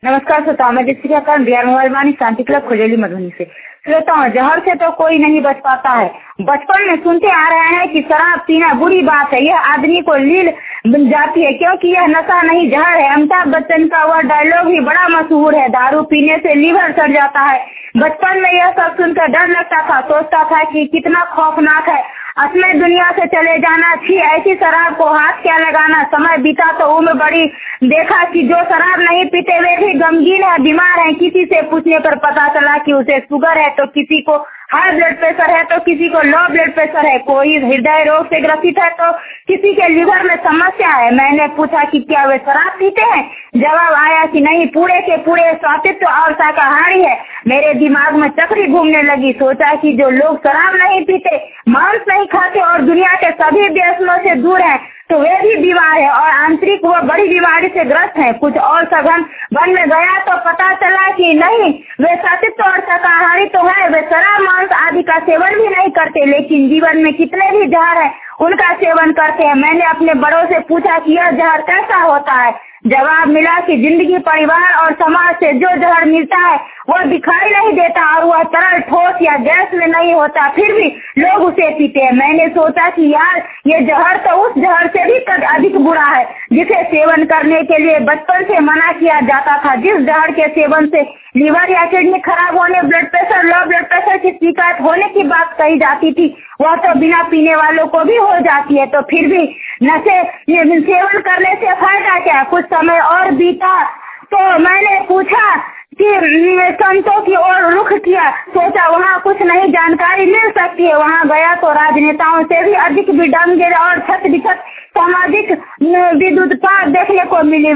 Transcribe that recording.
नमस्कार श्रोताओं, मैं दीक्षिका कर्ण बिहार मोबाइल वाणी शांति क्लब खुजली मधुबनी से। श्रोताओं, जहर से तो कोई नहीं बच पाता है। बचपन में सुनते आ रहे हैं कि शराब पीना बुरी बात है, यह आदमी को लील बन जाती है क्योंकि यह नशा नहीं जहर है। अमिताभ बच्चन का वह डायलॉग भी बड़ा मशहूर है, दारू पीने से लीवर सड़ जाता है। बचपन में यह सब सुनकर डर लगता था, सोचता था कि कितना खौफनाक है असमय दुनिया से चले जाना। थी ऐसी शराब को हाथ क्या लगाना। समय बीता तो उम्र बड़ी, देखा कि जो शराब नहीं पीते वे भी गमगीन है, बीमार है। किसी से पूछने पर पता चला कि उसे शुगर है, तो किसी को हाई ब्लड प्रेशर है, तो किसी को लो ब्लड प्रेशर है, कोई हृदय रोग से ग्रसित है, तो किसी के लिवर में समस्या है। मैंने पूछा कि क्या वे शराब पीते हैं? जवाब आया कि नहीं, पूरे के पूरे स्वादिष्ट और शाकाहारी है। मेरे दिमाग में चक्री घूमने लगी। सोचा कि जो लोग शराब नहीं पीते, मांस नहीं खाते और दुनिया के सभी व्यसनों से दूर हैं, तो वे भी बीमार है और आंतरिक वो बड़ी बीमारी से ग्रस्त है। कुछ और सघन वन में गया तो पता चला कि नहीं, वे सात्विक और शाकाहारी तो है, वे शराब मांस आदि का सेवन भी नहीं करते, लेकिन जीवन में कितने भी जहर है उनका सेवन करते हैं। मैंने अपने बड़ों से पूछा कि यह जहर कैसा होता है। जवाब मिला कि जिंदगी, परिवार और समाज से जो जहर मिलता है वह दिखाई नहीं देता और वह तरल, ठोस या गैस में नहीं होता, फिर भी लोग उसे पीते हैं। मैंने सोचा कि यार, ये जहर तो उस जहर से भी अधिक बुरा है जिसे सेवन करने के लिए बचपन से मना किया जाता था। जिस जहर के सेवन से लीवर या किडनी खराब होने, blood pressure, low blood pressure की शिकायत होने की बात कही जाती थी, वह तो बिना पीने वालों को भी हो जाती है। तो फिर भी नशे सेवन करने से फायदा क्या? कुछ समय और बीता तो मैंने पूछा कि संतों की ओर रुख किया। सोचा वहाँ कुछ नई जानकारी मिल सकती है। वहाँ गया तो राजनेताओं से भी अधिक विडंबना और छत बिछत सामाजिक विद्युतता देखने को मिली।